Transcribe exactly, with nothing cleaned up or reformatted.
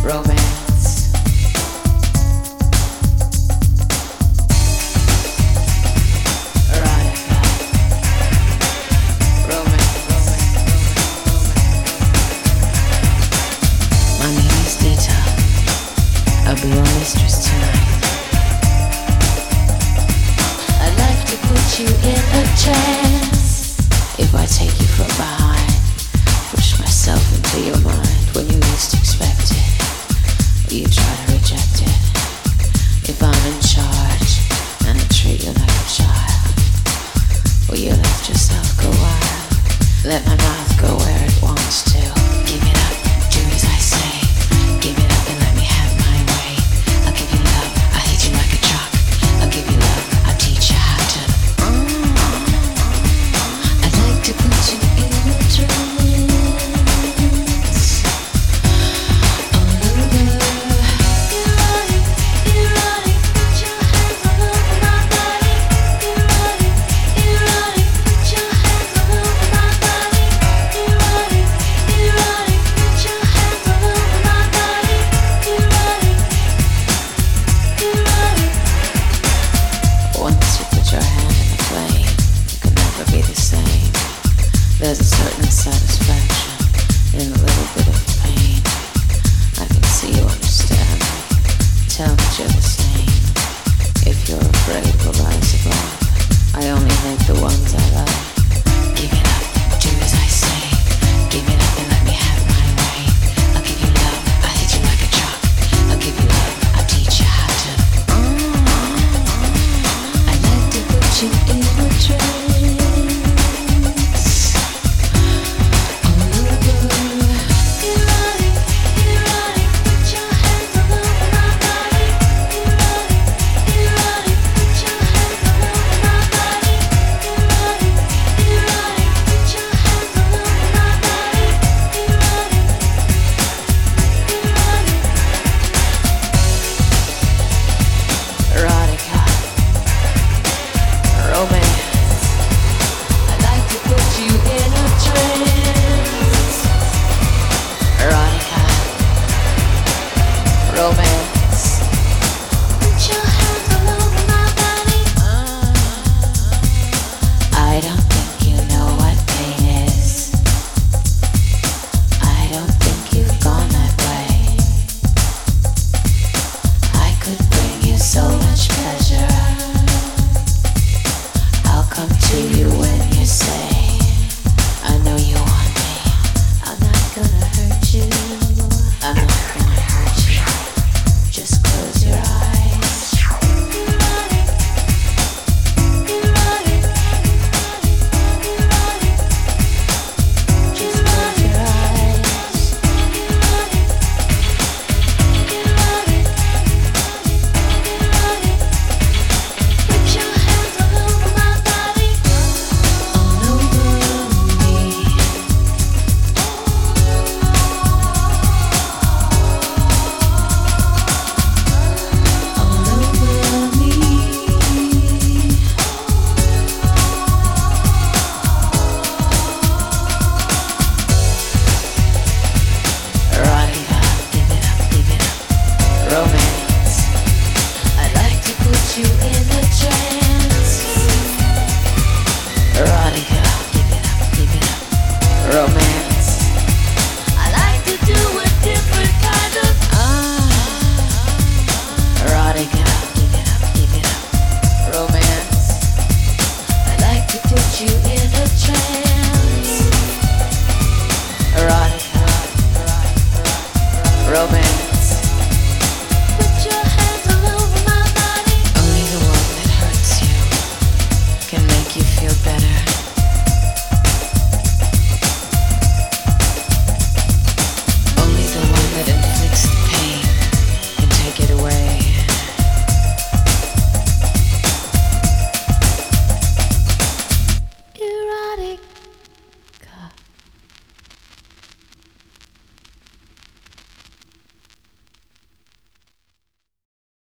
romance. Erotica, romance. My name is Dita. I'll be your mistress tonight. I'd like to put you in a trance. If I take you from behind, push myself into your mind when you least expect it, or you try to reject it. If I'm in charge and I treat you like a child, will you let yourself go wild? Let my mouth go where it wants to. Give it up, do as I say. Give it up and let me have my way. I'll give you love, I'll hit you like a truck. I'll give you love, I'll teach you how to. I'd like to put you in a trance. There's a certain satisfaction in a little bit of pain. I can see you understand me. Tell me you're the same. If you're afraid of the rise of love, I only hate the ones I love. Give it up, do as I say. Give it up and let me have my way. I'll give you love, I'll hit you like a truck. I'll give you love, I'll teach you how to. I'd like to put you in a trance. Romance. Put your hands all over my body. I don't think you know what pain is. I don't think you've gone that way. I could bring you so much pleasure. I'll come to you when you say, I know you want me. I'm not gonna hurt you. I'm not gonna hurt you. Just close your eyes. Just close your eyes. Put your hands all over my body, all over me. Romance. I'd like to put you in a trance. Erotica, give it up, give it up. Romance. I like to do a different kind of ah. Erotica, give it up, give it up. Romance. I like to put you in a trance. Erotica, romance.